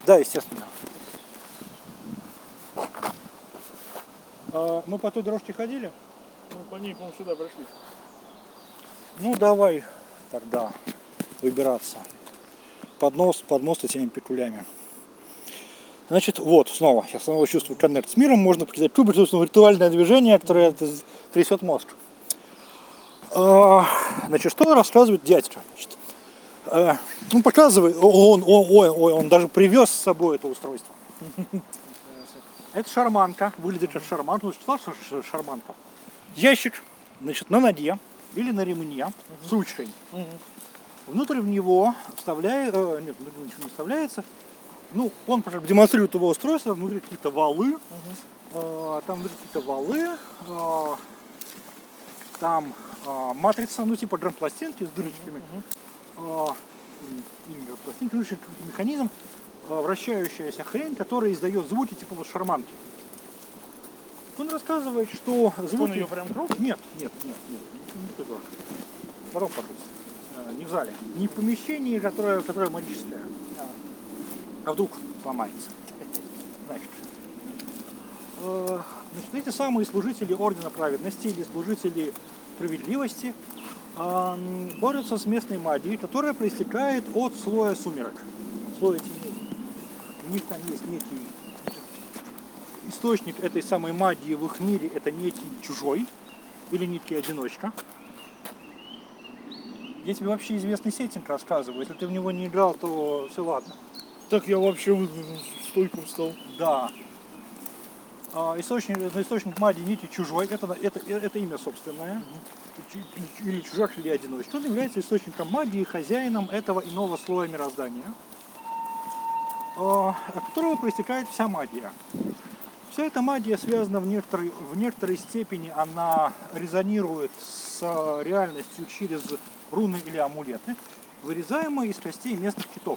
Да, естественно. Мы по той дорожке ходили? Ну, по ней, по-моему, сюда прошли. Ну, давай тогда выбираться. Под мост этими петулями. Значит, вот, снова, я снова чувствую коннект с миром, можно показать виртуальное движение, которое трясет мозг. Значит, что рассказывает дядька? Значит, ну, показывает, он даже привез с собой это устройство. Это шарманка, выглядит как шарманка, ну, что шарманка. Ящик, значит, на ноге или на ремне с ручкой. Внутрь в него вставляет, нет, ничего не вставляется. Ну, он демонстрирует его устройство, внутри какие-то валы, там внутри какие-то валы, там матрица, ну типа драм-пластинки с дырочками, пластинки, механизм, вращающаяся хрень, которая издает звуки типа вот шарманки. Он рассказывает, что звуки... Он ее прям крутит? Нет, не туда. Потом покрутит. Не в зале, не в помещении, которое магическое. А вдруг сломается. Значит, эти самые служители Ордена Праведности или служители справедливости борются с местной магией, которая проистекает от слоя сумерек, слоя теней. У них там есть некий источник этой самой магии в их мире, это некий чужой или некий одиночка. Я тебе вообще известный сеттинг рассказываю, если ты в него не играл, то все ладно. Так я вообще в стойку встал. Да. Источник магии нити чужой, это имя собственное, или чужак, или одиночка. Он является источником магии, хозяином этого иного слоя мироздания, от которого проистекает вся магия. Вся эта магия связана в некоторой степени, она резонирует с реальностью через руны или амулеты, вырезаемые из костей местных китов.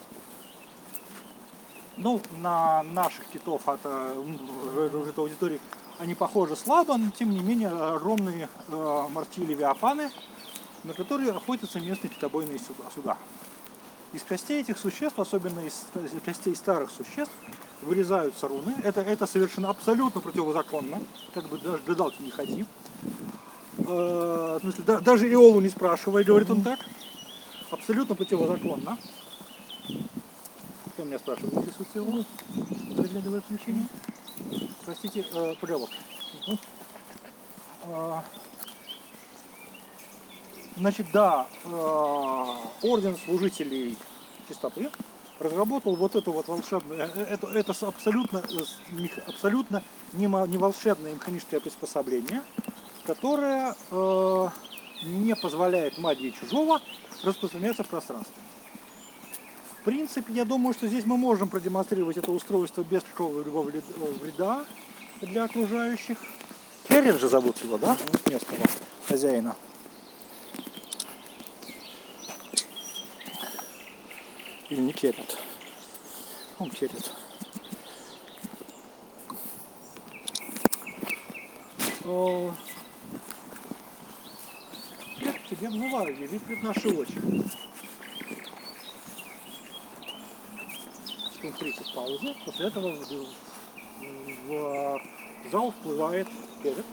Ну, на наших китов от аудитории они похожи слабо, но тем не менее огромные морские левиафаны, на которые охотятся местные китобойные суда. Из костей этих существ, особенно из костей старых существ, вырезаются руны. Это совершенно абсолютно противозаконно, как бы даже гадалки не ходи. В смысле, даже Иолу не спрашивай, говорит он так. Абсолютно противозаконно. Кто меня спрашивает, присутствие Иолу? Разглядывая включение. Простите, пожалуйста. Значит, да, Орден Служителей Чистоты разработал вот эту вот волшебную, это абсолютно не волшебное механическое приспособление, которое не позволяет магии чужого распространяться в пространстве. В принципе, я думаю, что здесь мы можем продемонстрировать это устройство без какого-либо вреда для окружающих. Керрин же зовут его, да? Местного хозяина. Или не Керрит. Он Керрит. Я к тебе обзываю, явить пред наши очи. 30 паузы. После этого в зал всплывает Керрит.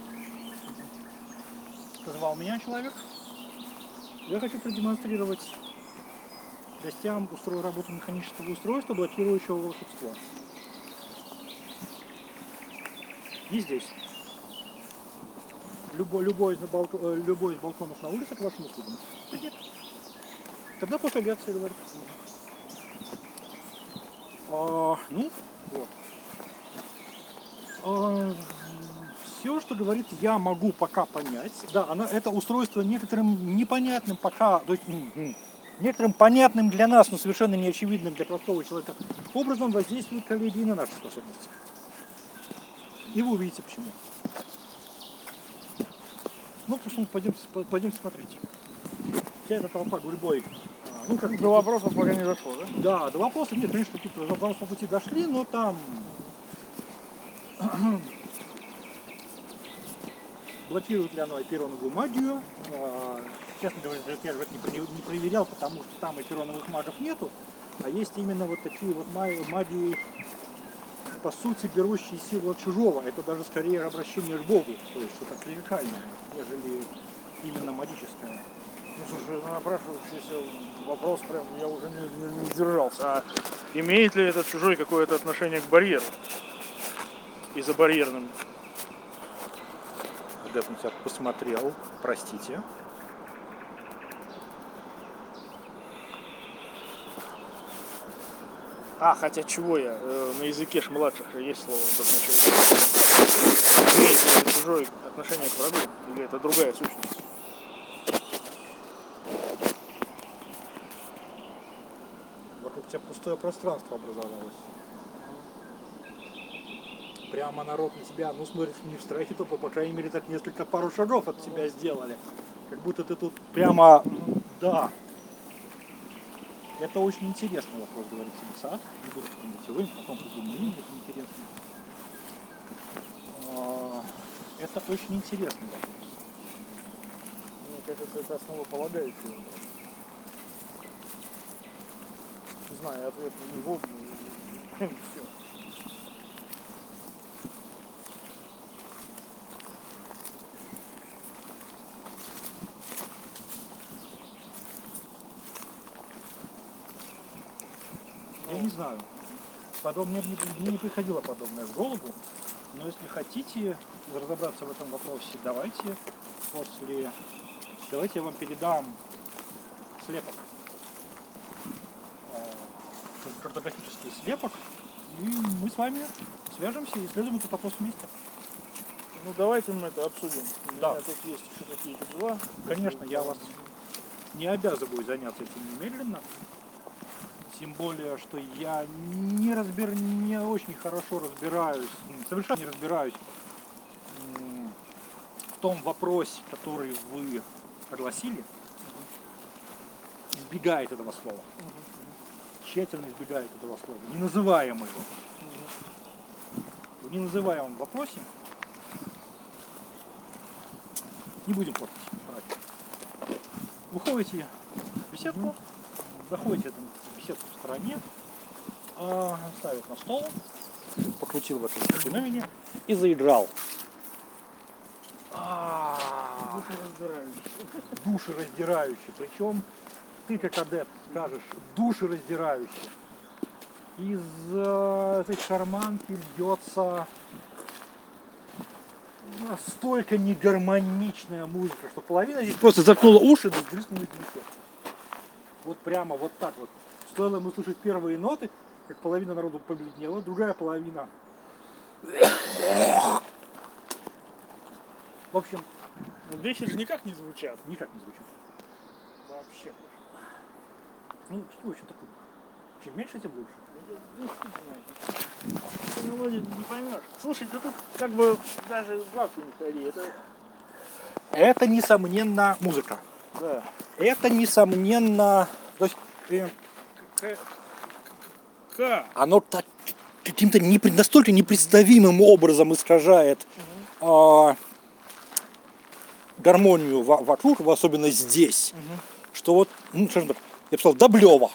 Позвал меня человек. Я хочу продемонстрировать гостям работу механического устройства, блокирующего волшебство. Не здесь. Любой из балконов на улице к вашим услугам. Нет. Тогда после лекции говорит. Ну, вот. Все, что говорит, я могу пока понять. Да, это устройство некоторым непонятным пока, то есть некоторым понятным для нас, но совершенно неочевидным для простого человека образом воздействует, коллеги, и на наши способности. И вы увидите почему. Ну, потому что пойдемте смотреть. Вся эта толпа гурьбой. До вопросов пока не дошло, да? Да, до вопросов нет, конечно, какие-то вопросы по пути дошли, но там блокирует ли оно эпироновую магию. Честно говоря, я не проверял, потому что там эпироновых магов нету. А есть именно вот такие вот магии, по сути, берущие силу от чужого. Это даже скорее обращение к Богу, то есть что-то клерикальное, нежели именно магическое. Ну, слушай, напрашивающийся вопрос прям, я уже не сдержался. А имеет ли этот чужой какое-то отношение к барьеру? И за барьерным? Адепт на тебя посмотрел, простите. А, хотя чего я? На языке младших же есть слово обозначающее. Имеет ли это чужое отношение к врагу? Или это другая сущность? Вокруг тебя пустое пространство образовалось. Прямо народ на тебя, ну смотришь, не в страхе, то по крайней мере так несколько пару шагов от тебя сделали. Как будто ты тут прямо, да. Это очень интересный вопрос, говорит Симсад. Не буду помнить его, потом придумаю, это интересно. Это очень интересный вопрос. Мне кажется, это основополагающий вопрос. Не знаю, ответ на него. Все. Я не знаю. Мне не приходило подобное в голову. Но если хотите разобраться в этом вопросе, давайте я вам передам слепок. Картографический слепок. И мы с вами свяжемся и исследуем этот вопрос вместе. Ну давайте мы это обсудим. Да. У меня тут есть еще какие-то дела. Конечно, я вас не обязываю заняться этим немедленно. Тем более, что я не очень хорошо разбираюсь, совершенно не разбираюсь в том вопросе, который вы огласили. Избегает этого слова. Тщательно избегает этого слова. Не называем его. В неназываемом вопросе не будем портить. Выходите в беседку, заходите в беседку в стороне, ставит на стол, покрутил в этом феномене и заиграл. Душераздирающий. Причем ты как адепт скажешь душераздирающий. Из этой шарманки льется настолько негармоничная музыка, что половина здесь просто заткнула уши, да сдриснула еще. Вот прямо вот так вот. Стоило ему слушать первые ноты, как половина народу побледнела, другая половина. В общем, Вещи же никак не звучат. никак не звучит. Вообще. Ну, что еще такое? Чем меньше, тем лучше. Мелодию не поймешь. Слушай, да тут как бы даже в лавку не ходи. Это несомненно музыка. Да. Это несомненно. То есть, оно каким-то настолько непредставимым образом искажает гармонию вокруг, особенно здесь, что вот, ну, скажем так, я бы сказал, Доблево.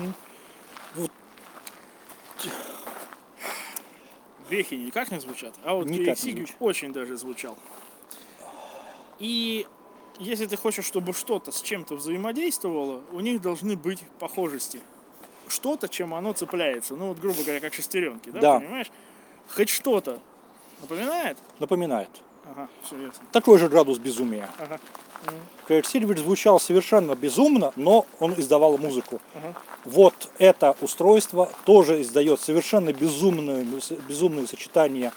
Вехи никак не звучат, а вот Никак не Сигич звучат. очень даже звучал. И если ты хочешь, чтобы что-то с чем-то взаимодействовало, у них должны быть похожести. Что-то, чем оно цепляется. Ну вот, грубо говоря, как шестеренки, да, Да. понимаешь? Хоть что-то напоминает? Напоминает. Ага, все ясно. Такой же градус безумия. Ага. Сильвер звучал совершенно безумно, но он издавал музыку. Ага. Вот это устройство тоже издает совершенно безумные сочетания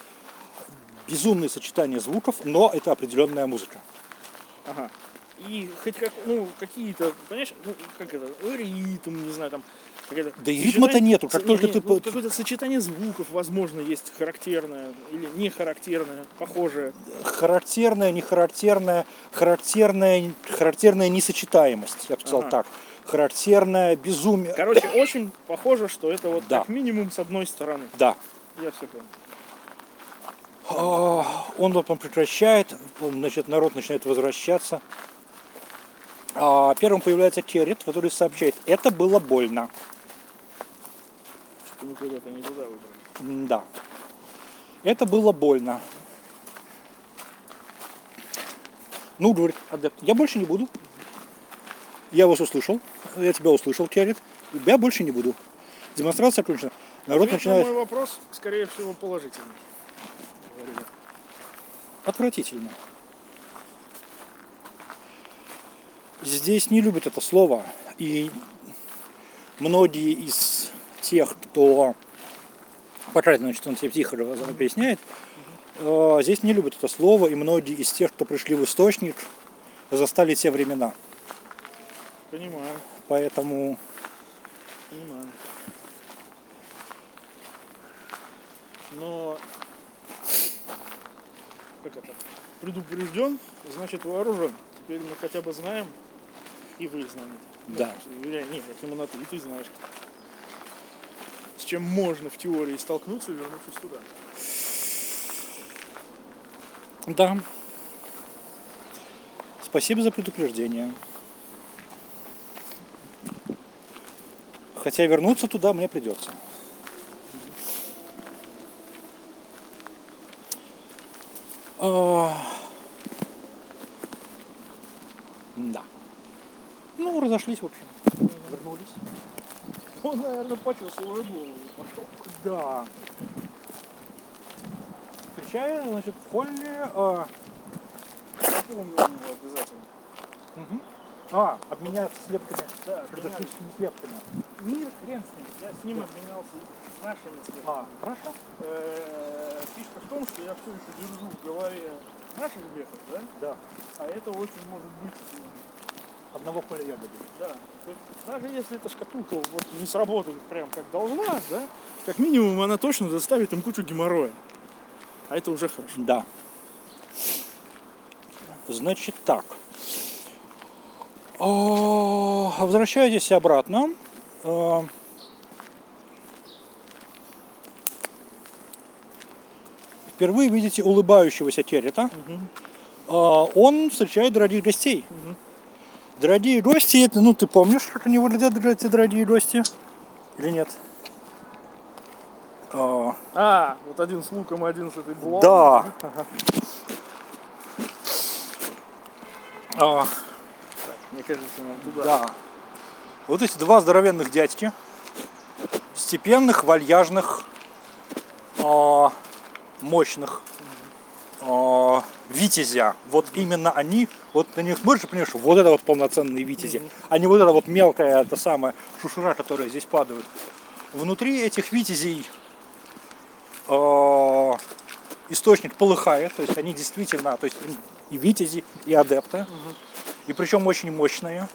звуков, но это определенная музыка. Ага. И хоть как, ну, какие-то, понимаешь, ну, как это, ритм, не знаю, там, какая-то... Да и ритма-то нету, как только ты... ну, какое-то сочетание звуков, возможно, есть характерное или не характерное, похожее. Характерная, нехарактерная, характерная несочетаемость, я бы сказал Ага. так. Характерное безумие. Короче, очень похоже, что это вот Да. как минимум с одной стороны. Да. Я все понял. Он потом прекращает, значит, народ начинает возвращаться. Первым появляется Керрит, который сообщает, это было больно. мы куда-то не туда выбрали. Да. Это было больно. Ну, говорит адепт, я больше не буду. Я вас услышал. Я тебя услышал, Керрит. Я больше не буду. Демонстрация окончена. Народ Ответ на начинает... мой вопрос, скорее всего, положительный. Говорю я. Отвратительно. Здесь не любят это слово. И многие из тех, кто... Пока, значит, он тебе тихо поясняет. Здесь не любят это слово. И многие из тех, кто пришли в источник, застали те времена. Понимаю, Поэтому... понимаю. Но как это? Предупрежден, значит вооружен. Теперь мы хотя бы знаем, и вы знаете. Да. Нет, я ему на ты, и ты знаешь. С чем можно в теории столкнуться, вернувшись туда. Да. Спасибо за предупреждение. Хотя вернуться туда мне придется. Да. Ну, разошлись, в общем. Вернулись. Он, наверное, почувствовал голову. Пошел. Да. Встречаю, значит, в холле... Я помню его обязательно. Обменяться слепками. Да, Картошечными слепками. Мир, хрен с ним. я с ним обменялся с нашими цветами. Хорошо. Фишка в том, что я все еще держу в голове наших бехов, да? Да. А это очень может быть. Одного поля ягоды. Да. То есть, даже если эта шкатулка вот не сработает прям как должна, да, как минимум она точно доставит им кучу геморроя. А это уже хорошо. Да. Значит так. Возвращайтесь обратно. Впервые видите улыбающегося Керрита. Он встречает дорогих гостей. Дорогие гости, это, ну ты помнишь, как они выглядят, эти дорогие гости? Или нет? Вот один с луком, один с этой булавой. Да. Мне кажется, нам туда. Да. Вот эти два здоровенных дядьки, степенных, вальяжных, мощных, витязя. Вот именно они, вот на них смотришь и понимаешь, что вот это вот полноценные витязи, а не вот это вот мелкая, это самая шушура, которая здесь падает. Внутри этих витязей источник полыхает, то есть они действительно, то есть и витязи, и адепты, и причем очень мощные.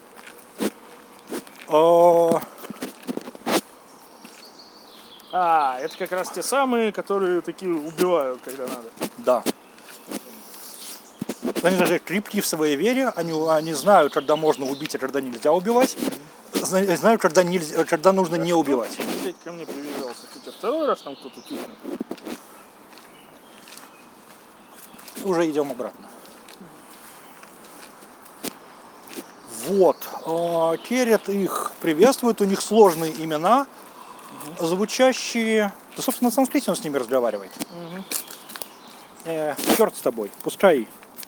Это как раз те самые, которые такие убивают, когда надо. Да. Они даже крепки в своей вере, они знают, когда можно убить, а когда нельзя убивать, знают, когда нужно не убивать. Опять ко мне привязался. У тебя второй раз там кто-то кикнул. Уже идем обратно. Вот. Керрит их приветствует, у них сложные имена, звучащие... Да, собственно, на санскрите он с ними разговаривает. Черт с тобой, пускай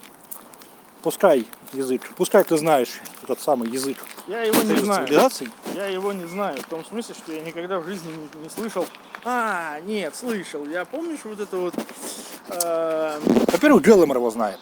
язык, пускай ты знаешь этот самый язык. Я его не знаю. Цивилизаций. Я его не знаю, в том смысле, что я никогда в жизни не слышал. Нет, слышал. Я помнишь вот это вот... Во-первых, Джеллемер его знает.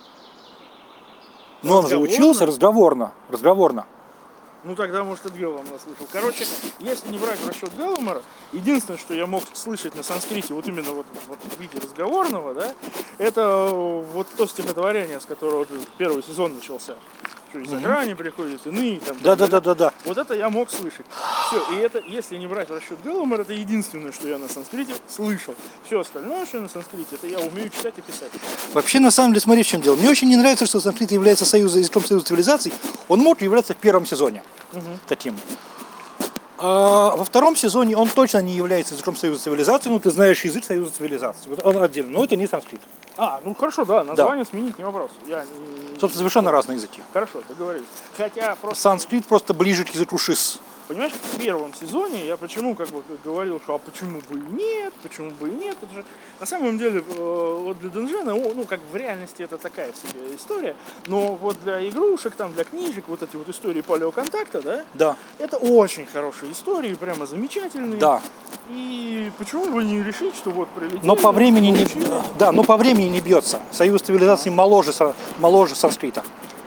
Но он же учился разговорно. Ну тогда, может, и Гелломера слышал. Короче, если не брать в расчет Гелломера, единственное, что я мог слышать на санскрите, вот именно вот в виде разговорного, да, это вот то стихотворение, с которого первый сезон начался. Что из-за грани приходят иные там. Да. Вот это я мог слышать. Все, и это, если не брать в расчет Гелломера, это единственное, что я на санскрите слышал. Все остальное, что я на санскрите, это я умею читать и писать. Вообще, на самом деле, смотри, в чем дело. Мне очень не нравится, что санскрит является языком союза цивилизаций. Он может являться в первом сезоне таким. А во втором сезоне он точно не является языком союза цивилизаций, но ты знаешь язык союза цивилизаций. Вот он отдельно, но это не санскрит. Ну хорошо, да, название сменить не вопрос. Собственно, совершенно разные языки. Хорошо, договорились. Хотя просто... Санскрит просто ближе к языку шис. Понимаешь, в первом сезоне я почему как бы говорил, что а почему бы и нет, почему бы и нет. Это же, на самом деле, вот для Денжена, ну как в реальности это такая себе история, но вот для игрушек, там, для книжек, вот эти вот истории палеоконтакта, да, Да, это очень хорошие истории, прямо замечательные. да. И почему бы не решить, что вот прилетели, Но по времени не, получили. да, но по времени не бьется. Союз цивилизаций моложе санскрита.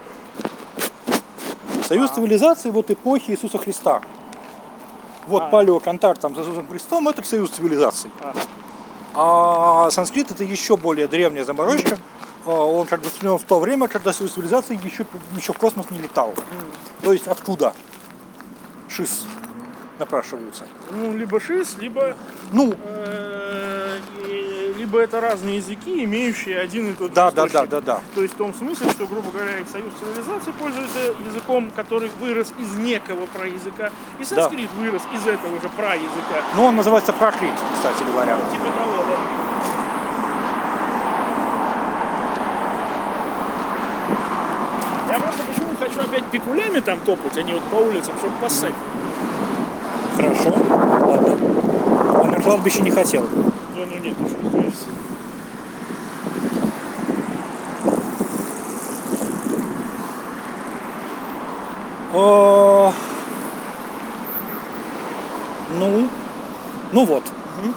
Союз цивилизаций вот эпохи Иисуса Христа. Вот палеоконтакт там с Иисусом Христом — это союз цивилизаций. А санскрит — это еще более древняя заморочка. Он как бы сочинен в то время, когда союз цивилизаций еще в космос не летал. То есть откуда шис напрашиваются. Ну, либо шис, либо, Ну, либо это разные языки, имеющие один и тот же да. источник. То есть в том смысле, что, грубо говоря, и союз цивилизаций пользуется языком, который вырос из некого праязыка, и санскрит вырос из этого же праязыка. Ну, он называется пракрит, кстати говоря. Типа того, да. Я просто почему хочу опять пикулями там топать, а не вот по улицам, чтобы поссать. Хорошо, ладно. А на кладбище не хотел. Ну нет, ну что, то есть... Ну вот.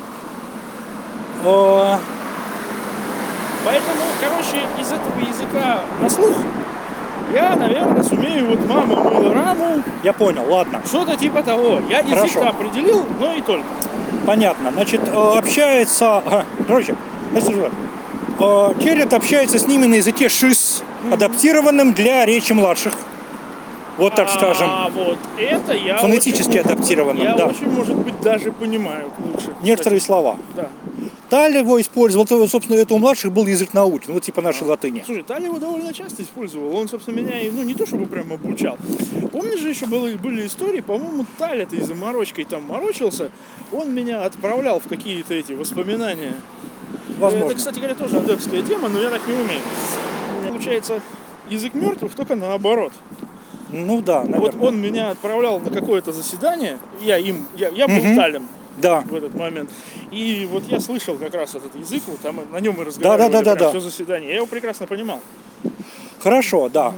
Поэтому, короче, из этого языка на слух я, наверное, сумею вот маму мыла раму. Я понял, ладно. Что-то типа того. Я язык Хорошо. определил, но и только. Понятно. Значит, общается... Короче, Керрит общается с ними на языке шис, адаптированным для речи младших. Вот так скажем. А вот это я Фонетически адаптированным, я да. очень, может быть, даже понимаю лучше. Некоторые слова. Да. Таль его использовал, то, собственно, это у младших был язык науки, ну, вот типа нашей латыни. Слушай, Таль его довольно часто использовал. Он, собственно, меня, ну, не то чтобы прям обучал. Помнишь же еще были истории, по-моему, Таль этой заморочкой там морочился. Он меня отправлял в какие-то эти воспоминания. Возможно. Это, кстати говоря, тоже адепская тема, но я так не умею. Получается, язык мертвых только наоборот. Ну да, наверное. Вот он меня отправлял на какое-то заседание, я был Талем. Да. В этот момент. И вот я слышал как раз этот язык, вот там на нем и разговаривали Да. все заседание. Я его прекрасно понимал. Хорошо, да.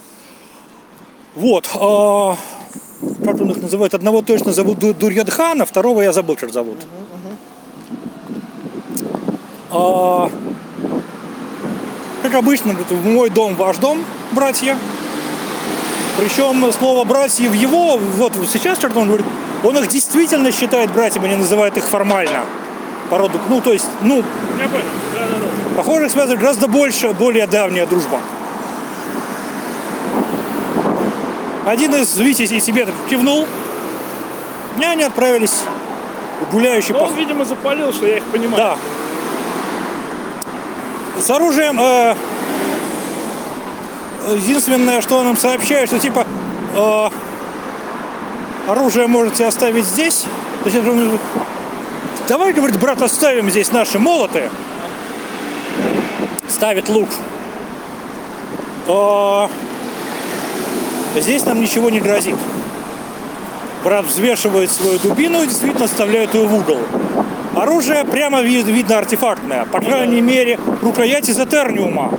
Вот. Как он их называет? Одного точно зовут Дурьодхана, второго я забыл, как зовут. Как обычно, в мой дом, ваш дом, братья. Причем слово братья в его, вот сейчас, как он говорит, он их действительно считает братьями, не называет их формально. По роду, ну, то есть, ну, Я понял. Да. похоже, их связывает гораздо больше, более давняя дружба. Один из витязей себе так кивнул, и они отправились гуляющий Но он, видимо, запалил, что я их понимаю. Да. С оружием единственное, что он нам сообщает, что типа оружие можете оставить здесь. Значит, он говорит, давай, говорит, брат, оставим здесь наши молоты. Ставит лук. Здесь нам ничего не грозит. Брат взвешивает свою дубину и действительно вставляет ее в угол. Оружие прямо видно артефактное. По крайней мере, рукоять из этерниума.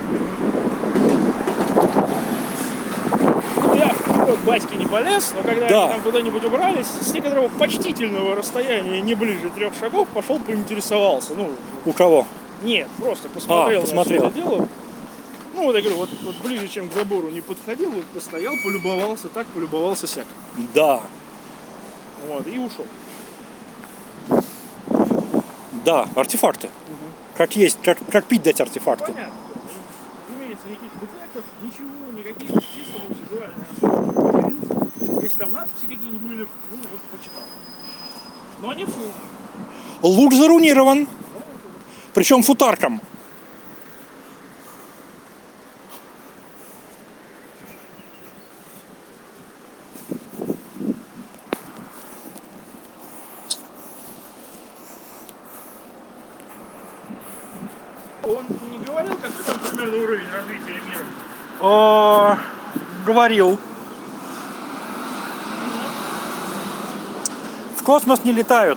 Я вперед батьки не полез, но когда Да. они там куда-нибудь убрались, с некоторого почтительного расстояния, не ближе 3 шагов, пошел поинтересовался. Ну, У кого? нет, просто посмотрел, посмотрел. на все это дело. Ну, вот я говорю, вот ближе, чем к забору не подходил, вот постоял, полюбовался так, полюбовался сяк. Да. Вот, и ушел. Да, артефакты. Как есть, как пить дать артефакты. Понятно. Имеется никаких дефектов, ничего, никаких чисто визуально. Если там надписи какие-нибудь были, ну вот почитал. Но они фу. Лук зарунирован. Причем футарком. Он не говорил, какой там примерно уровень развития мира? Говорил. В космос не летают.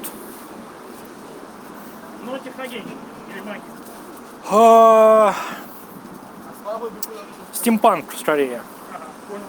Но техногенчик или магия. А, Слабый беспилотник. Стимпанк скорее. Ага, понял.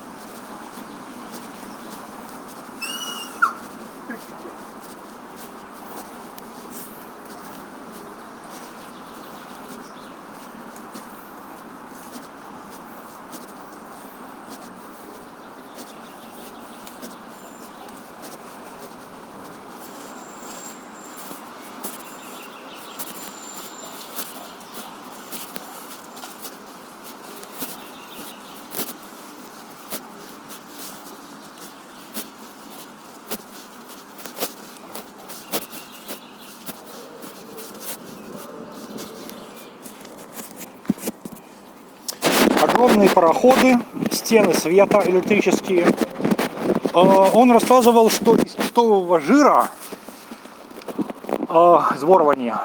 Огромные пароходы, стены света электрические. Он рассказывал, что из китового жира сворования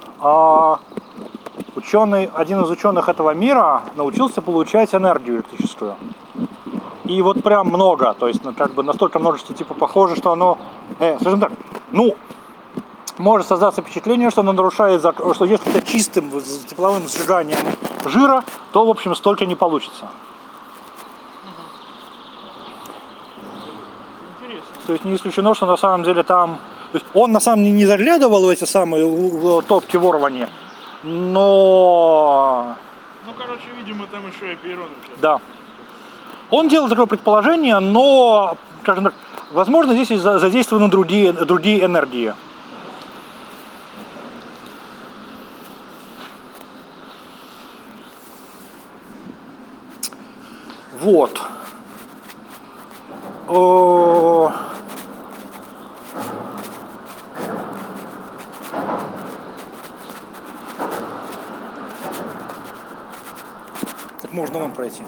один из ученых этого мира научился получать энергию электрическую. И вот прям много, то есть как бы настолько множество, типа похоже, что оно, скажем так, ну, может создаться впечатление, что оно нарушает закон, что если это чистым тепловым сжиганием жира, то, в общем, столько не получится. Интересно. То есть не исключено, что на самом деле там... То есть он на самом деле не заглядывал в эти самые топки ворвания, но... Ну, короче, видимо, там еще и пейроны. Да. Он делал такое предположение, но, скажем так, возможно, здесь задействованы другие энергии. Вот. Так можно вам пройти.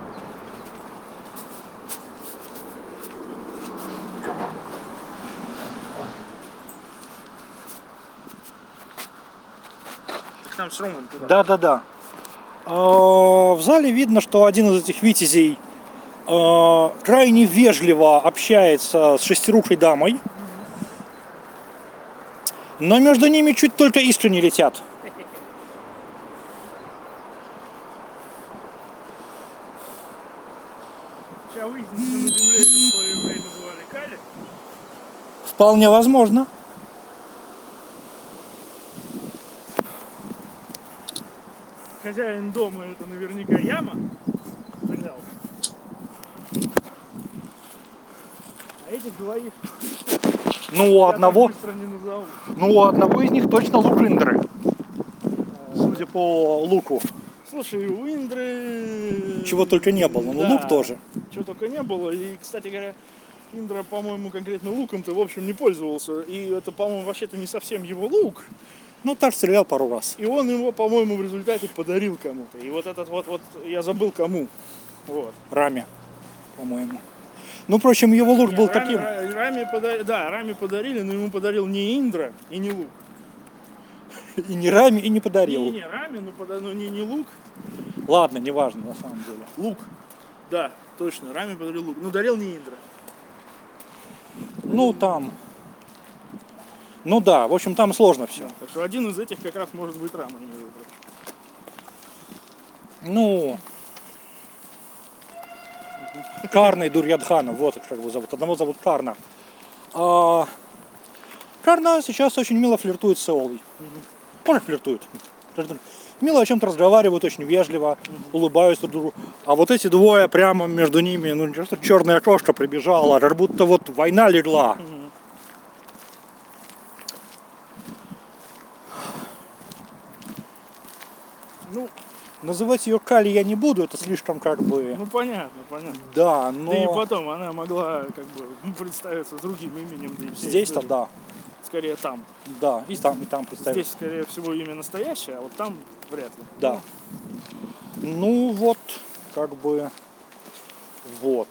Так там все равно туда. Да. В зале видно, что один из этих витязей крайне вежливо общается с шестирукой дамой, но между ними чуть только искры не летят. Сейчас выяснится, что на Земле в свое время бывали Кали. Вполне возможно. Хозяин дома это наверняка яма. Взял. А этих двоих Ну, у я так одного, быстро не назову. у одного из них точно лукиндры. Судя по луку. Слушай, у Индры... Чего только не было, но лук тоже. Чего только не было. И, кстати говоря, Индра, по-моему, конкретно луком-то, в общем, не пользовался. И это, по-моему, вообще-то не совсем его лук. Ну, так стрелял пару раз. И он его, по-моему, в результате подарил кому-то. И вот этот вот, я забыл кому. Вот. Раме, по-моему. Ну, впрочем, его лук был таким. Раме подарили, но ему подарил не Индра и не лук. И не Раме, и не подарил. Не Раме, но не лук. Ладно, неважно, на самом деле. Лук. Да, точно, Раме подарил лук. Но дарил не Индра. Ну, там... Ну да, в общем, там сложно все. Так что один из этих как раз может быть Рама, не выбрать. Ну... Карна и Дурьядхана, вот их как бы зовут. Одного зовут Карна. Карна сейчас очень мило флиртует с Эолой. Он их флиртует. Мило о чем-то разговаривают, очень вежливо, улыбаются друг другу. А вот эти двое прямо между ними, ну просто черная кошка прибежала, как будто вот война легла. Ну, называть ее Кали я не буду, это слишком как бы... Ну понятно. Да, но... Да и потом она могла как бы представиться другим именем. Да и Здесь-то да. Скорее там. Да, и там представить. Здесь, скорее всего, имя настоящее, а вот там вряд ли. Да. Ну вот, как бы... Вот.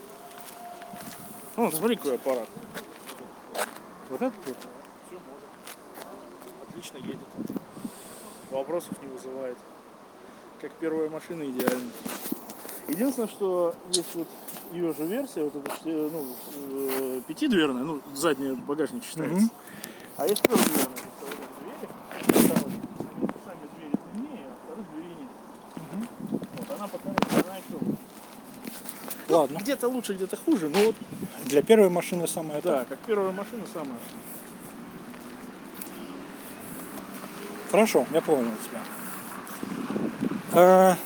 Ну, смотри, какой аппарат. Вот это вот. Все можно. Отлично едет. Вопросов не вызывает. Как первая машина идеально. Единственное, что есть вот ее же версия, вот эта, ну, пятидверная, ну, задний багажник считается. Мгм. А есть трехдверная, двери. Там вот, сами двери длиннее, а вторых дверей нет. Вот, она покороче, она еще. Ладно. Где-то лучше, где-то хуже, но вот, Для первой машины самое да, как первая машина самая. Хорошо, я понял тебя. Э,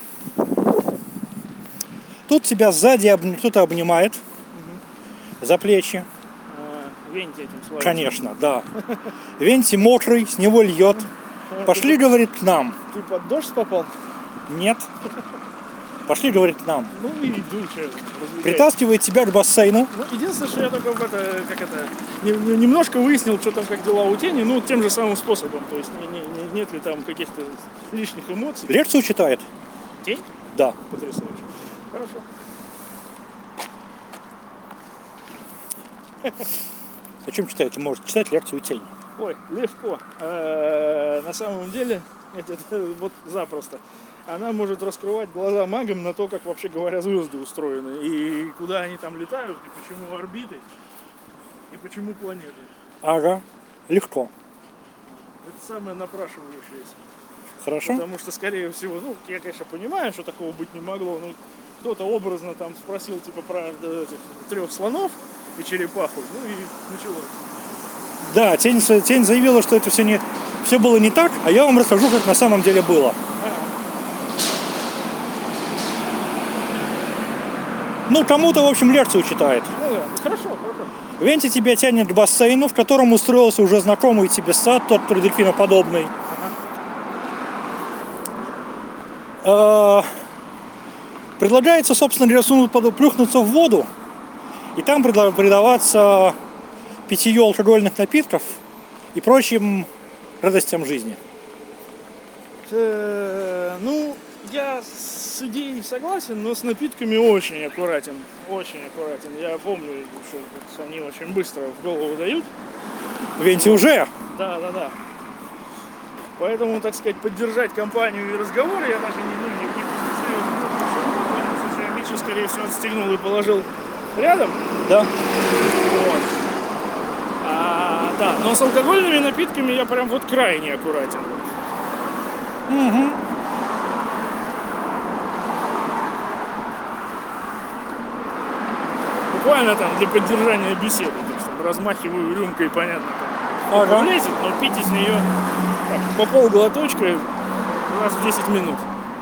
Тут тебя сзади кто-то обнимает за плечи. Венти этим славится. Конечно, да. Венти мокрый, с него льет. Пошли, говорит, к нам. Ты под дождь попал? Нет. Пошли, говорит, к нам. Ну и иду, что, Притаскивает тебя к бассейну. Ну, единственное, что я только немножко выяснил, что там как дела у тени, ну, тем же самым способом. То есть нет ли там каких-то лишних эмоций. Лекцию читает. Тень? Да. Потрясающе. Хорошо. Зачем читает? Может читать лекцию «Тень». Ой, легко. На самом деле, это вот запросто. Она может раскрывать глаза магам на то, как вообще говоря звезды устроены, и куда они там летают, и почему орбиты, и почему планеты. Ага. Легко. Это самое напрашивающееся. Хорошо? Потому что, скорее всего, ну, я, конечно, понимаю, что такого быть не могло, но кто-то образно там спросил, типа, про этих 3 слонов и черепаху, ну и началось. Да, тень заявила, что это все было не так, а я вам расскажу, как на самом деле было. Ну, кому-то, в общем, лекцию читает. Ну да, хорошо, хорошо. Венти тебя тянет к бассейну, в котором устроился уже знакомый тебе сад, тот дельфиноподобный. Предлагается, собственно говоря, плюхнуться в воду и там предаваться питью алкогольных напитков и прочим радостям жизни. Ну, я с идеей согласен, но с напитками очень аккуратен. Очень аккуратен. Я помню, что они очень быстро в голову дают. Венти уже. Да. Поэтому, так сказать, поддержать компанию и разговор я даже не серьезно. Митча, скорее всего, отстегнул и положил рядом. Да. Вот. Да, но с алкогольными напитками я прям вот крайне аккуратен. Угу. Буквально там для поддержания беседы. То есть, там, размахиваю рюмкой, понятно, там, Ага. влезет, но пить из нее так, по полглоточка раз в 10 минут.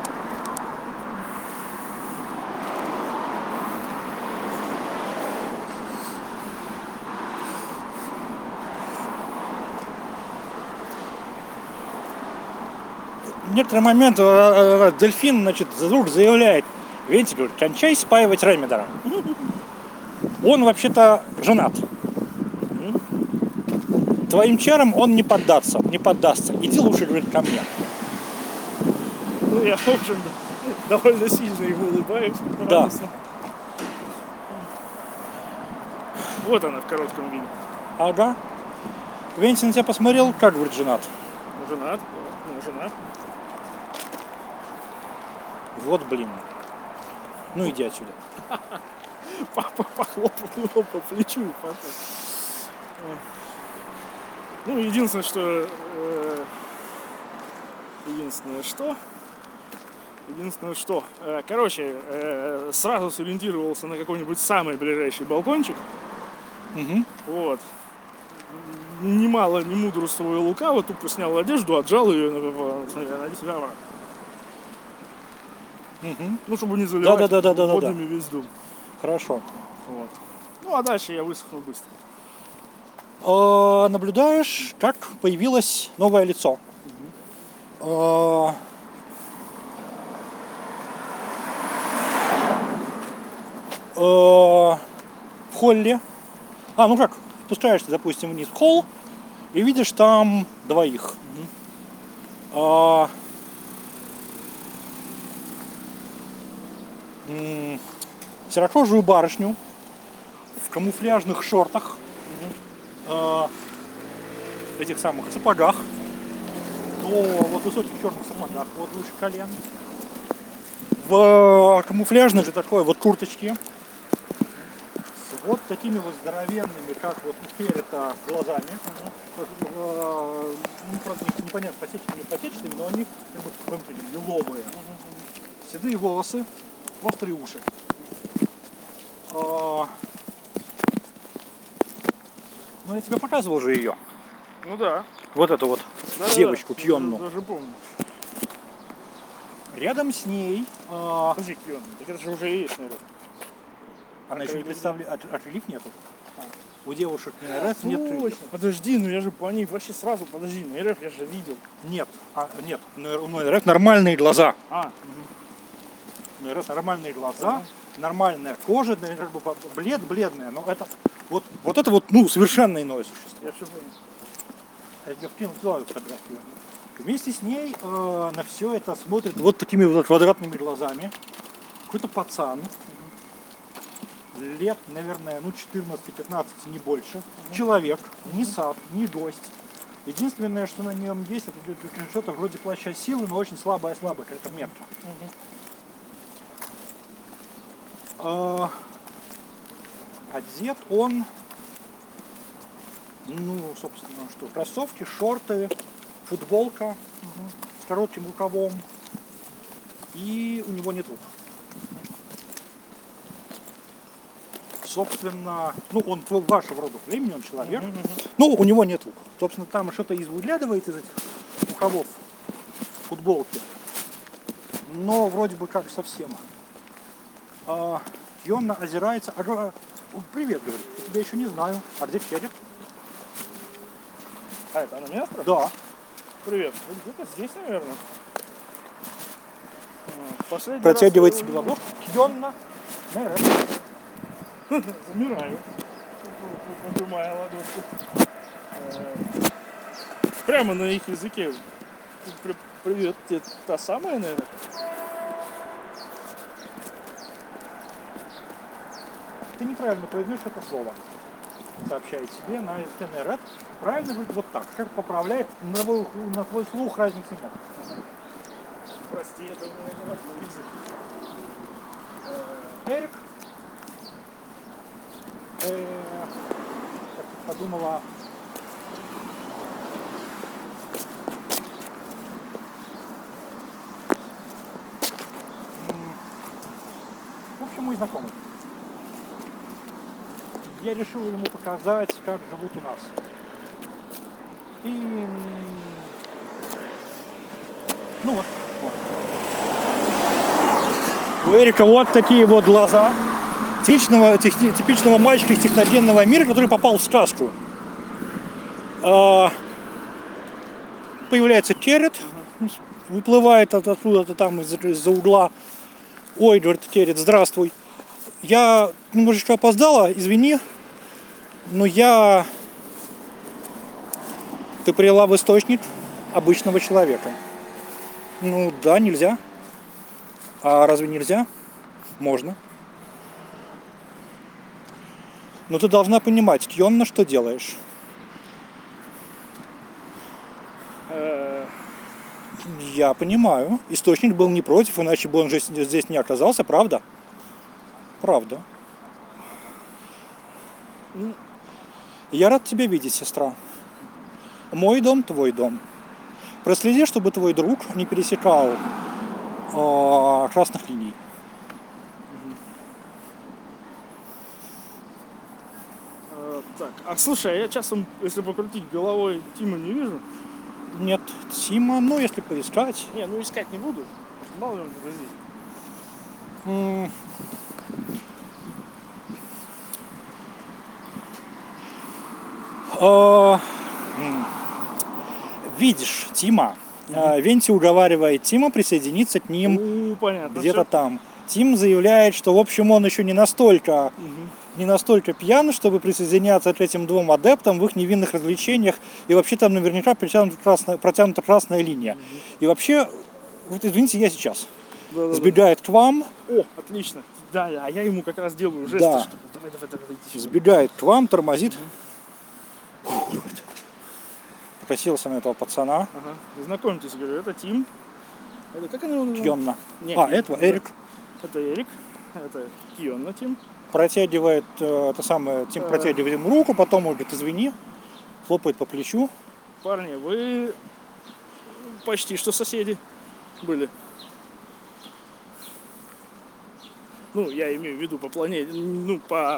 В некоторый момент дельфин, значит, вдруг заявляет: Венти, говорит, кончай спаивать Ремедера. Он вообще-то женат. Твоим чарам он не поддастся. Иди лучше, говорит, ко мне. Ну, я, в общем, довольно сильно ему улыбаюсь. Да. Радостно. Вот она в коротком виде. Ага. Венти на тебя посмотрел, как, говорит, женат. Женат. Ну, женат. Вот, блин. Ну иди отсюда. Папа похлопал его по плечу и пошел. Ну, единственное, что... Короче, сразу сориентировался на какой-нибудь самый ближайший балкончик. Угу. Вот. Немало не мудрствуя лукаво, тупо снял одежду, отжал ее на себя обратно. Угу. Ну, чтобы не заливать Да. водами весь дом. Хорошо. Вот. Ну, а дальше я высохну быстро. Наблюдаешь, как появилось новое лицо. В холле. Ну как, спускаешься, допустим, вниз в холл и видишь там двоих. Серокожую барышню в камуфляжных шортах, этих самых сапогах, вот высоких черных сапогах, вот выше колен, в камуфляжной же такой вот курточке, вот такими вот здоровенными, как вот теперь это глазами. Ну, правда, непонятно, посеченными, не посеченными, но они как бы посмотрите, лиловые. Седые волосы, острые уши. Ну, я тебе показывал же ее. Ну да. Вот эту вот Да-да-да. девочку Кьонну. Даже помню. Рядом с ней Подожди, Кьонну, так это же уже есть, наверное. она еще не Отрелив. представляет, отрелив нету. У девушек НРС нет. Точно. Подожди, ну я же по ней вообще сразу, подожди, на РФ я же видел. Нет, нет, у НРС нормальные глаза. У НРС нормальные глаза, нормальная кожа, как бы бледная, но это вот это вот, ну, совершенно иное существо. Я все понял. Я тебе вкинул твою фотографию. Вместе с ней на все это смотрит вот такими вот квадратными глазами какой-то пацан. Лет, наверное, ну 14-15, не больше. Человек, не сад, не гость. Единственное, что на нем есть, это что-то вроде плаща силы, но очень слабая-слабая какая-то метка. Одет он, ну, собственно, что, кроссовки, шорты, футболка с коротким рукавом, и у него нет рук. Собственно, ну, он вашего рода племени, он человек, ну, у него нет рук. Собственно, там что-то выглядывает из этих рукавов футболки, но вроде бы как совсем. Кьонна озирается. Привет, говорит, я тебя еще не знаю. А где Федик? А, это она меня спрашивает? Да. Привет. Ну, где-то здесь, наверное. Последний Протягивает раз себе я ладошку. Кьонна. Замираю, нажимая ладошку. Прямо на их языке. Привет, ты та самая, наверное? Ты неправильно произносишь это слово. Сообщает себе на языке НРС. Правильно говорит вот так. Как поправляет на твой слух разницы нет. Прости, это у меня не родной язык. Эрик. Как ты подумала. В общем, мой знакомый. Я решил ему показать, как живут у нас. И ну вот. У Эрика вот такие вот глаза типичного мальчика из техногенного мира, который попал в сказку. Появляется Терет, выплывает откуда-то там из-за угла. Ой, говорит Терет, здравствуй. Я немножечко опоздала, извини, но ты привела в источник обычного человека. Ну да, нельзя. А разве нельзя? Можно. Но ты должна понимать, Кьонна, что делаешь? Я понимаю. Источник был не против, иначе бы он же здесь не оказался, правда? Правда. Я рад тебя видеть, сестра. Мой дом, твой дом. Проследи, чтобы твой друг не пересекал красных линий. Так, а слушай, а я часом, если покрутить головой, Тима не вижу. Нет, Тима, ну если поискать. Не, ну искать не буду. Мало ли он где здесь. Видишь, Тима. Венти уговаривает Тима присоединиться к ним Понятно, где-то там. Тим заявляет, что в общем он еще не настолько пьян, чтобы присоединяться к этим двум адептам в их невинных развлечениях. И вообще там наверняка протянута красная линия. И вообще, вот извините, я сейчас. Сбегает к вам. О, отлично. Да, а я ему как раз делаю жесты, Да. что давай, иди сюда. Сбегает к вам, тормозит. Покосился на этого пацана. Ага. Знакомьтесь, говорю, это Тим. Это как она его называется? Кьонна. Не, Этого Эрик. Это Эрик. Это Кьонна Тим. протягивает это самое, Тим протягивает ему руку, потом он говорит, извини, хлопает по плечу. Парни, вы почти что соседи были. Ну, я имею в виду по планете, ну,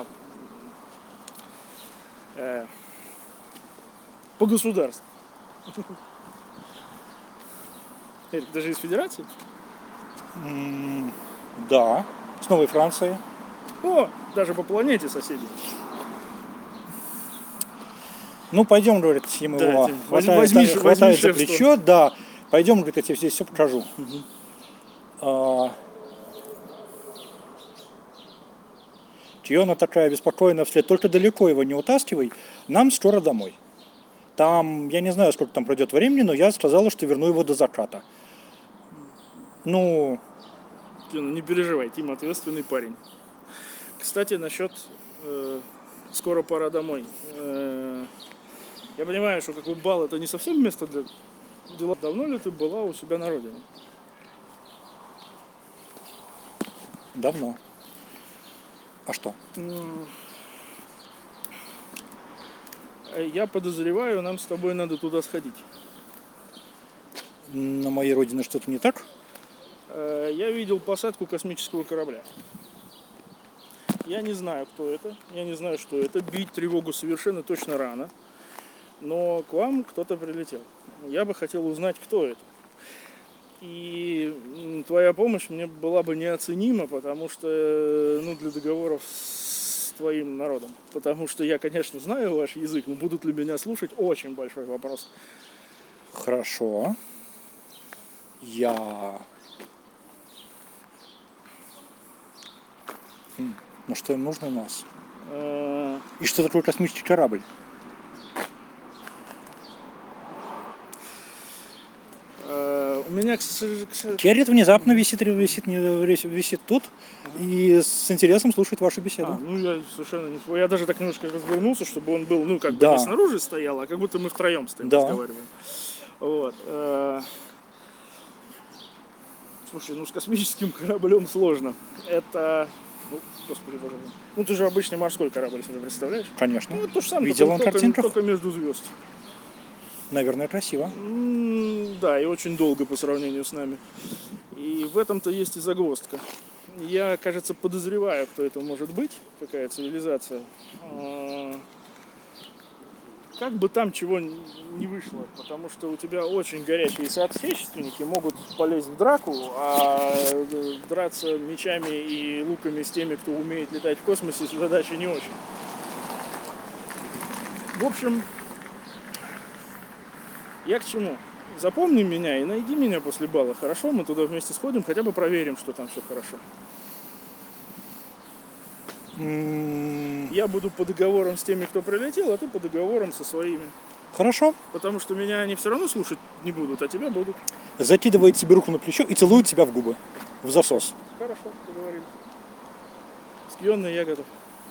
по государству. Эрик, даже из Федерации? Да, с Новой Францией. О, даже по планете соседи. Ну, пойдем, говорит, ему Да, его Тим, хватает за шефство. плечо, да, пойдем, говорит, я тебе здесь все покажу. Тиона такая беспокойная вслед, только далеко его не утаскивай, нам скоро домой. Там, я не знаю, сколько там пройдет времени, но я сказала, что верну его до заката. Ну, Тим, не переживай, Тим ответственный парень. Кстати, насчет скоро пора домой. Я понимаю, что какой бал это не совсем место для дела. Давно ли ты была у себя на родине? давно. А что? Я подозреваю, нам с тобой надо туда сходить. На моей родине что-то не так? Я видел посадку космического корабля. Я не знаю, кто это, я не знаю, что это. Бить тревогу совершенно точно рано. Но к вам кто-то прилетел. Я бы хотел узнать, кто это. И твоя помощь мне была бы неоценима, потому что, ну, для договоров с твоим народом. Потому что я, конечно, знаю ваш язык, но будут ли меня слушать, очень большой вопрос. Хорошо. Ну что им нужно у нас? И что такое космический корабль? У меня, Керрит внезапно висит тут и с интересом слушает вашу беседу. ну я совершенно не... Я даже так немножко развернулся, чтобы он был, ну, как бы Да. не снаружи стоял, а как будто мы втроем стоим, Да. разговариваем. Вот. Слушай, ну с космическим кораблем сложно. Это... Ну, господи, боже мой. Ну ты же обычный морской корабль себе представляешь? Конечно. Ну это то же самое, Видел на только картинках? между звезд. Наверное, красиво. Да, и очень долго по сравнению с нами. И в этом-то есть и загвоздка. Я, кажется, подозреваю, кто это может быть, какая цивилизация. Как бы там чего не вышло, потому что у тебя очень горячие соотечественники могут полезть в драку, а драться мечами и луками с теми, кто умеет летать в космосе, задача не очень. В общем, я к чему? Запомни меня и найди меня после бала, хорошо? Мы туда вместе сходим, хотя бы проверим, что там все хорошо. Я буду по договорам с теми, кто прилетел, а ты по договорам со своими. Хорошо. Потому что меня они все равно слушать не будут, а тебя будут. Закидывает себе руку на плечо и целует тебя в губы. В засос. Хорошо, поговорили. Скиённый я готов.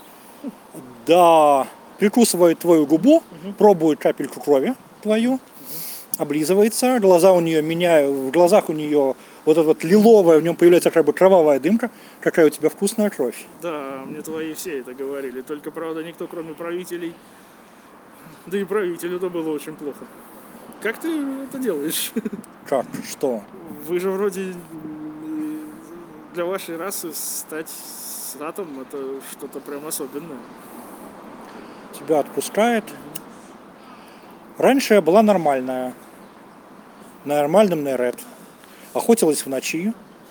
Да. Прикусывает твою губу, пробует капельку крови твою, облизывается, глаза у нее меняют, в глазах у нее вот эта вот лиловая, в нем появляется как бы кровавая дымка, какая у тебя вкусная кровь. Да, мне твои все это говорили. Только, правда, никто, кроме правителей. Да и правителю-то было очень плохо. Как ты это делаешь? Как? Что? Вы же вроде для вашей расы стать статом это что-то прям особенное. Тебя отпускает. Раньше я была нормальная. На нормальном Нейрет. Охотилась в ночи.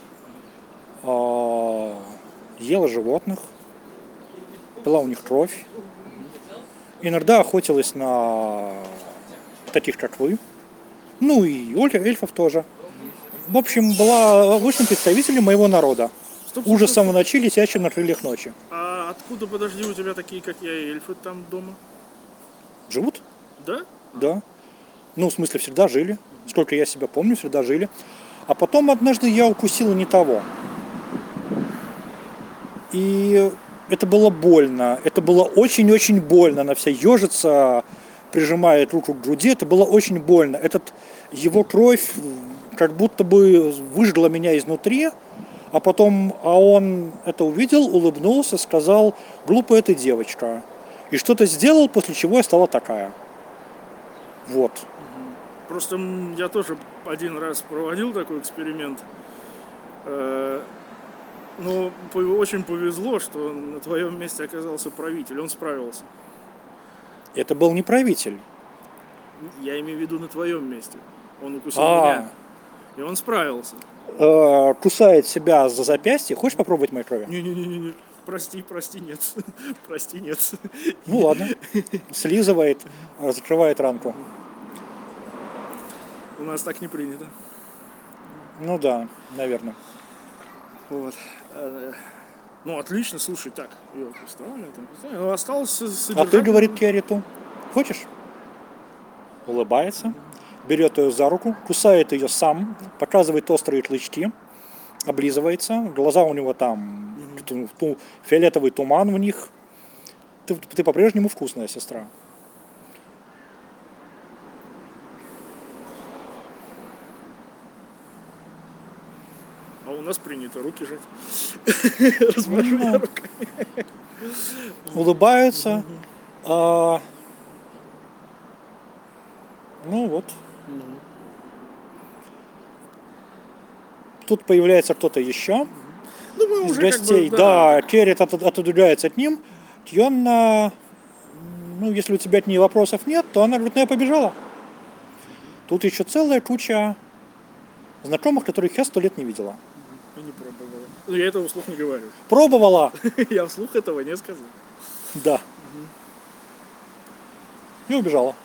Ела животных. Пила у них кровь. Иногда охотилась на таких, как вы. Ну и эльфов тоже. В общем, была обычным представителем моего народа. Ужасом в ночи, летящим на крыльях ночи. А откуда, подожди, у тебя такие, как я, эльфы там дома? Живут? Да? Да. Ну, в смысле, всегда жили. Сколько я себя помню, всегда жили. А потом однажды я укусила не того. И это было больно. Это было очень-очень больно. Она вся ежится, прижимает руку к груди. Это было очень больно. Его кровь как будто бы выжгла меня изнутри. а потом, он это увидел, улыбнулся, сказал: глупая ты девочка. И что-то сделал, после чего я стала такая. Вот. Просто я тоже один раз проводил такой эксперимент. Но очень повезло, что на твоем месте оказался правитель, он справился. Это был не правитель. Я имею в виду на твоем месте. Он укусил меня. И он справился. Кусает себя за запястье. Хочешь попробовать моей крови? Не-не-не. Прости, нет. Прости, нет. Ну ладно. Слизывает, закрывает ранку. У нас так не принято. Ну да, наверное. Вот. Ну, отлично, слушай, так. Её поставили, там поставили. Ну, осталось А содержать. ты, говорит Керриту: хочешь? Улыбается, берет ее за руку, кусает ее сам, показывает острые клычки, облизывается, глаза у него там, фиолетовый туман в них. Ты по-прежнему вкусная сестра. А у нас принято руки жать. Размажу я руками. Улыбаются. Ну вот. Тут появляется кто-то еще Ну, мы из уже гостей. как бы, да. Да, Керрит отодвигается от ним. Тьонна, ну, если у тебя от нее вопросов нет, то она говорит: ну, я побежала. Тут еще целая куча знакомых, которых я 100 лет не видела. И не пробовала. Ну, я этого вслух не говорю. Пробовала. Я вслух этого не сказал. Да. И убежала.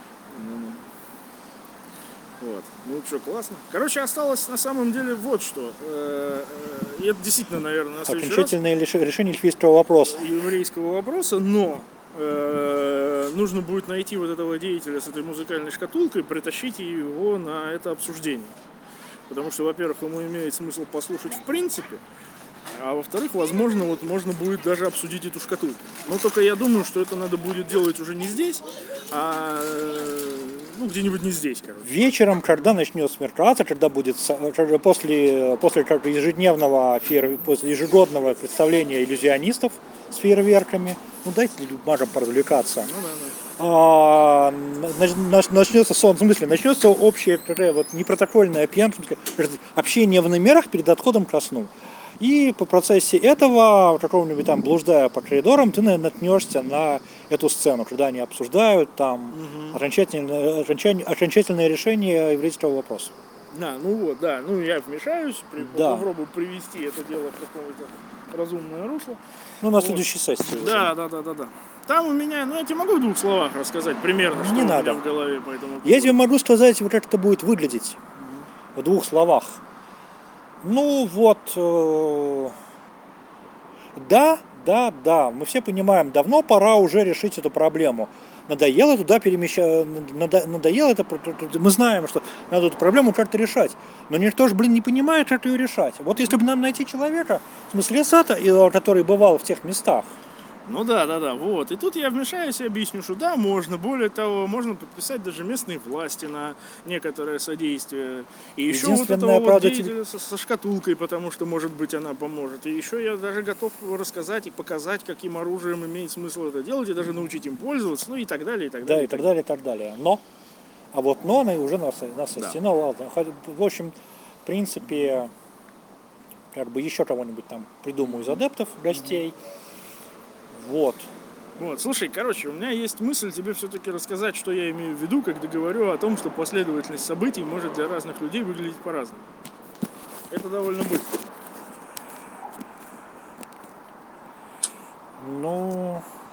Вот. Ну что, классно. Короче, осталось на самом деле вот что. И это действительно, наверное, на следующий раз Окончательное решение эльфийского вопроса. еврейского вопроса, но нужно будет найти вот этого деятеля с этой музыкальной шкатулкой, притащить его на это обсуждение. Потому что, во-первых, ему имеет смысл послушать в принципе, а во-вторых, возможно, вот можно будет даже обсудить эту шкатулку. Но только я думаю, что это надо будет делать уже не здесь, а ну, где-нибудь не здесь, короче. Вечером, когда начнет смеркаться, когда будет после ежедневного, после ежегодного представления иллюзионистов с фейерверками, ну дайте людям поразвлекаться. Ну, да. Начнется сон, в смысле, начнется общее вот, непротокольное общение в номерах перед отходом ко сну. И по процессе этого, какого-нибудь там, блуждая по коридорам, ты наткнешься на эту сцену, когда они обсуждают там окончательное решение еврейского вопроса. Да, ну вот, да, ну я вмешаюсь, Да. попробую привести это дело в какое-то разумное русло. Ну, на следующей сессии. Да. Там у меня, ну я тебе могу в 2 словах рассказать примерно, что Не у надо. меня в голове по этому поводу. Я тебе могу сказать, как это будет выглядеть в 2 словах. Ну вот, да, мы все понимаем, давно пора уже решить эту проблему. Надоело туда перемещать, надоело это, мы знаем, что надо эту проблему как-то решать. Но никто же, не понимает, как ее решать. Вот если бы нам найти человека, в смысле Сата, который бывал в тех местах. Ну да, вот. И тут я вмешаюсь и объясню, что да, можно. Более того, можно подписать даже местные власти на некоторое содействие. И еще вот этого вот деятеля со шкатулкой, потому что, может быть, она поможет. И еще я даже готов рассказать и показать, каким оружием имеет смысл это делать, и даже научить им пользоваться, ну и так далее, и так далее. Да, и так далее. Но, она и уже на сессии. Да. Ну ладно, в общем, в принципе, как бы еще кого-нибудь там придумаю из адептов, гостей. Вот, слушай, короче, у меня есть мысль тебе все-таки рассказать, что я имею в виду, когда говорю о том, что последовательность событий может для разных людей выглядеть по-разному. Это довольно быстро. Ну,